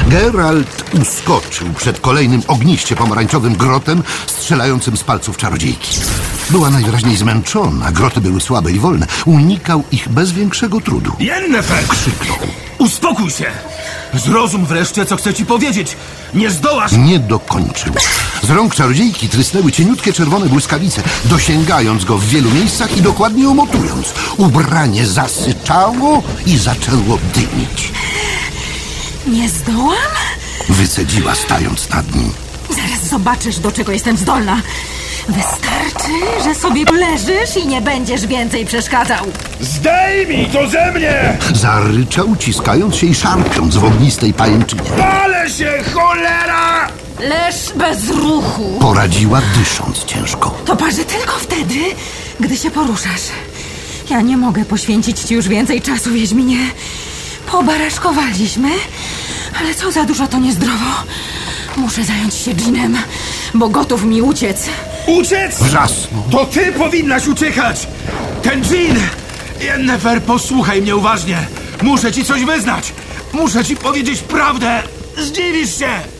Geralt uskoczył przed kolejnym ogniście pomarańczowym grotem strzelającym z palców czarodziejki. Była najwyraźniej zmęczona, groty były słabe i wolne. Unikał ich bez większego trudu. Yennefer! Krzyknął. Uspokój się! Zrozum wreszcie, co chcę ci powiedzieć. Nie zdołasz... Nie dokończył. Z rąk czarodziejki trysnęły cieniutkie czerwone błyskawice, dosięgając go w wielu miejscach i dokładnie omotując. Ubranie zasyczało i zaczęło dymić. Nie zdołam? Wycedziła, stając nad nim. Zaraz zobaczysz, do czego jestem zdolna. Wystarczy, że sobie leżysz i nie będziesz więcej przeszkadzał. Zdejmij to ze mnie! Zaryczał, ciskając się i szarpiąc w ognistej pajęczynie. Palę się, cholera! Leż bez ruchu. Poradziła, dysząc ciężko. To parzy tylko wtedy, gdy się poruszasz. Ja nie mogę poświęcić ci już więcej czasu, Wiedźminie. Pobaraszkowaliśmy, ale co za dużo, to niezdrowo. Muszę zająć się Dżinem, bo gotów mi uciec. Uciec? Wrzasnął. To ty powinnaś uciekać! Ten dżin! Yennefer, posłuchaj mnie uważnie. Muszę ci coś wyznać. Muszę ci powiedzieć prawdę. Zdziwisz się!